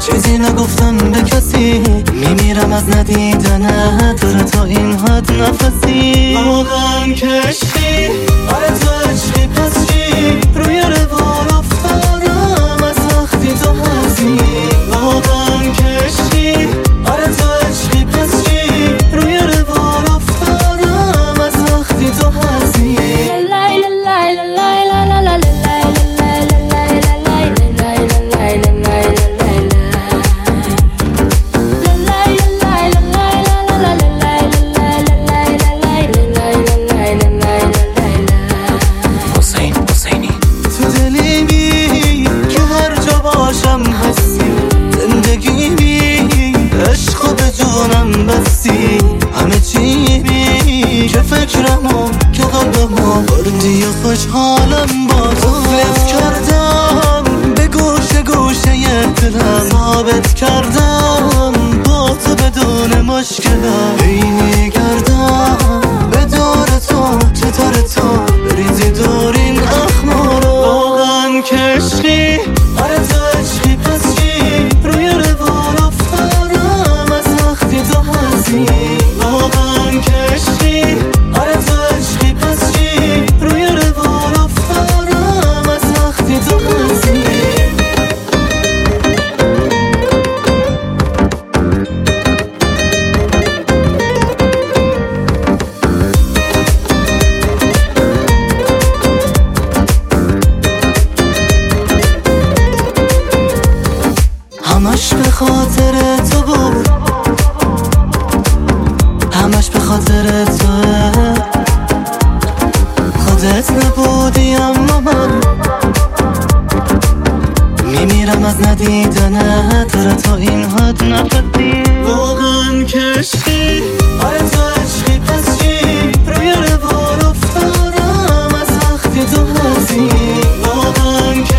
چیزی نگفتم به کسی، میمیرم از ندیدنت، داره تا این حد نفسی. واقعا کشتی آره تو عشقی پس چی؟ روی روال افتادم از وقتی تو هستی. واقعا کشتی آره تو عشقی پس چی؟ روی روال افتادم از وقتی تو هستی. همه چی بی که فکرمو که قلبمو بردی و خوشحالم با تو. قفل کردم به گوشه گوشه دلم، ثابت کردم با تو بدون مشکلم. اینی کردم به دور تو چطور تو بریزی دور این اخمارو. واقعا کشتی آره تو عشقی پس چی؟ روی روال افتادم از وقتی تو هستی. واقعا کشتی آره تو عشقی پس چی؟ روی روال افتادم از وقتی تو هستی. همش به خاطر تو بود، همش به خاطر توه. خودت نبودی اما من میمیرم از ندیدنت، داره تا این حد نفسی. واقعا کشتی آره تو عشقی پس چی؟ روی روال افتادم از وقتی تو هستی. واقعا